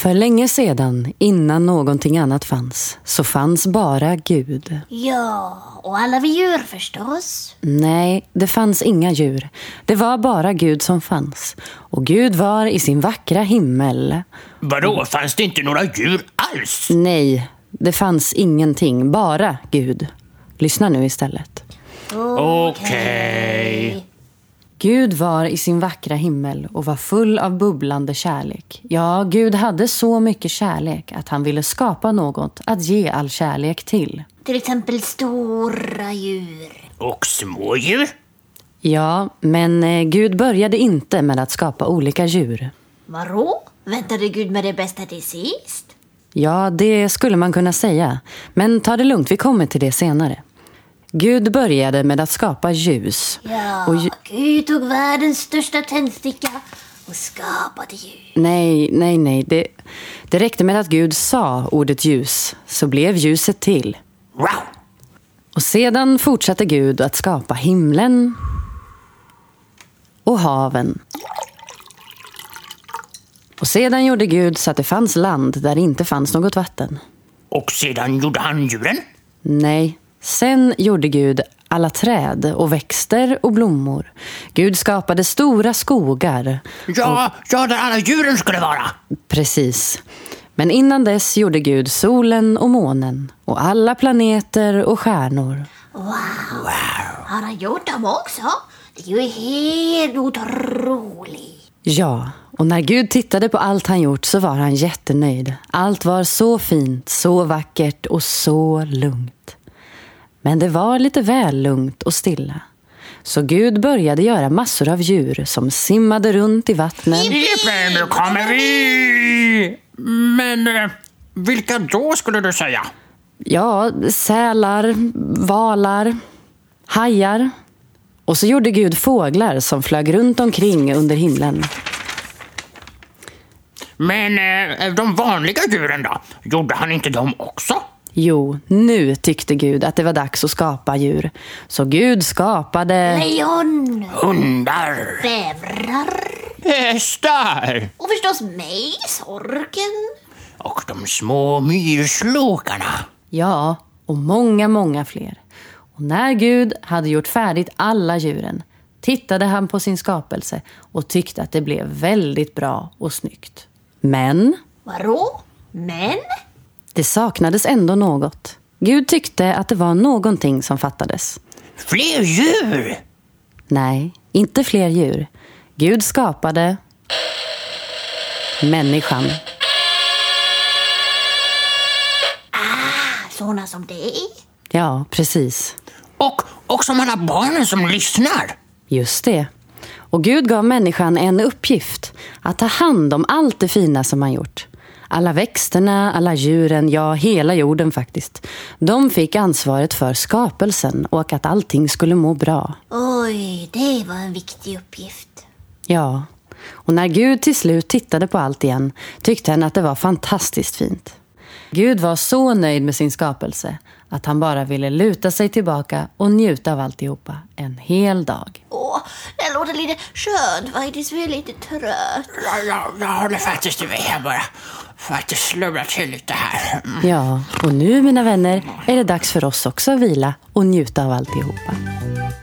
För länge sedan, innan någonting annat fanns, så fanns bara Gud. Ja, och alla vi djur förstås. Nej, det fanns inga djur. Det var bara Gud som fanns. Och Gud var i sin vackra himmel. Vadå, fanns det inte några djur alls? Nej, det fanns ingenting, bara Gud. Lyssna nu istället. Okej. Gud var i sin vackra himmel och var full av bubblande kärlek. Ja, Gud hade så mycket kärlek att han ville skapa något att ge all kärlek till. Till exempel stora djur. Och små djur? Ja, men Gud började inte med att skapa olika djur. Vadå? Väntade Gud med det bästa till sist? Ja, det skulle man kunna säga. Men ta det lugnt, vi kommer till det senare. Gud började med att skapa ljus. Ja, Och Gud tog världens största tändsticka och skapade ljus. Nej. Det räckte med att Gud sa ordet ljus, så blev ljuset till. Wow! Och sedan fortsatte Gud att skapa himlen och haven. Och sedan gjorde Gud så att det fanns land där det inte fanns något vatten. Och sedan gjorde han djuren? Nej, sen gjorde Gud alla träd och växter och blommor. Gud skapade stora skogar. Ja, där alla djuren skulle vara. Precis. Men innan dess gjorde Gud solen och månen och alla planeter och stjärnor. Wow. Har han gjort dem också? Det är ju helt otroligt. Ja, och när Gud tittade på allt han gjort så var han jättenöjd. Allt var så fint, så vackert och så lugnt. Men det var lite väl lugnt och stilla. Så Gud började göra massor av djur som simmade runt i vattnet. Jippen, nu kommer vi! Men vilka då skulle du säga? Ja, sälar, valar, hajar. Och så gjorde Gud fåglar som flög runt omkring under himlen. Men de vanliga djuren då? Gjorde han inte dem också? Jo, nu tyckte Gud att det var dags att skapa djur. Så Gud skapade Lejon, hundar, bävrar hästar och förstås mig, sorken. och de små myrslokarna. Ja, och många fler. Och när Gud hade gjort färdigt alla djuren tittade han på sin skapelse och tyckte att det blev väldigt bra och snyggt. Men Vadå? Men? det saknades ändå något. Gud tyckte att det var någonting som fattades. Fler djur! Nej, inte fler djur. Gud skapade människan. Såna som dig? Ja, precis. Och som alla barnen som lyssnar. Just det. Och Gud gav människan en uppgift. Att ta hand om allt det fina som han gjort. Alla växterna, alla djuren, ja hela jorden faktiskt. De fick ansvaret för skapelsen och att allting skulle må bra. Oj, det var en viktig uppgift. Ja, och när Gud till slut tittade på allt igen tyckte han att det var fantastiskt fint. Gud var så nöjd med sin skapelse att han bara ville luta sig tillbaka och njuta av alltihopa en hel dag. Det låter lite skönt faktiskt, vi är lite trött. Jag håller faktiskt med. Jag bara faktiskt slumrar till lite här. Ja, och nu mina vänner är det dags för oss också att vila och njuta av alltihopa.